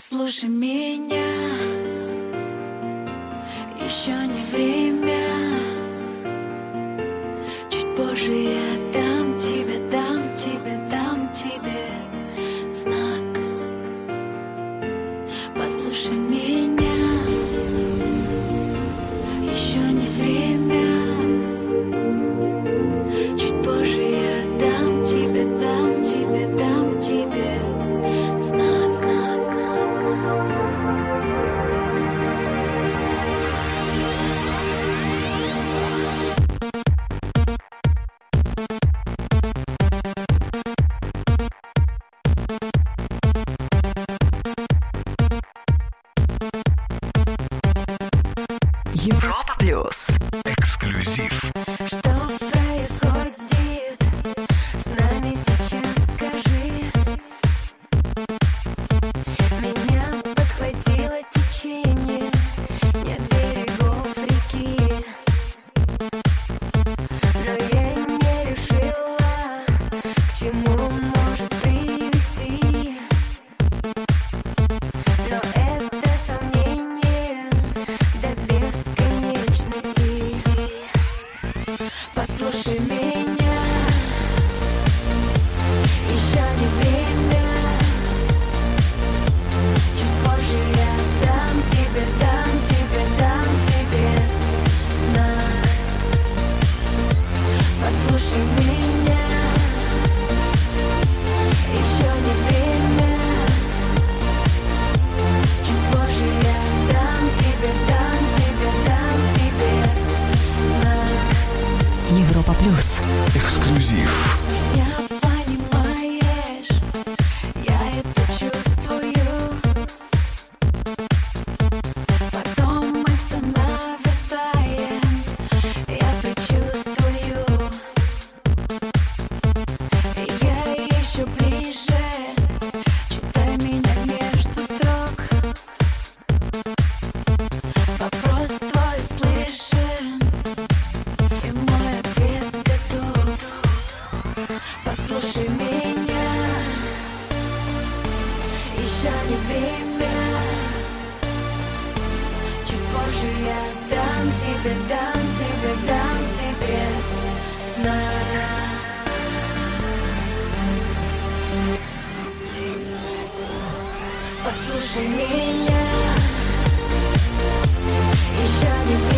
Послушай меня, еще не время. Чуть позже я дам тебе знак. Послушай меня, еще не время. Чуть позже я дам тебе знак. Европа плюс. Эксклюзив. Что происходит с нами сейчас, скажи? Меня подхватило течение, нет берегов реки. Но я не решила, к чему может привести. Но это сомнение до бесконечности. Послушай меня, еще не время. Чуть позже я дам тебе знак. Послушай меня, еще не время. Чуть позже я дам тебе знак. Европа плюс. Эксклюзив. Меня понимаешь, я это чувствую. Потом мы все наверстаем, я предчувствую. И я еще ближе, читай меня между строк. Вопрос твой услышан, и мой ответ готов. Послушай меня, еще не время. Чуть позже я дам тебе знак. Послушай меня, еще не время.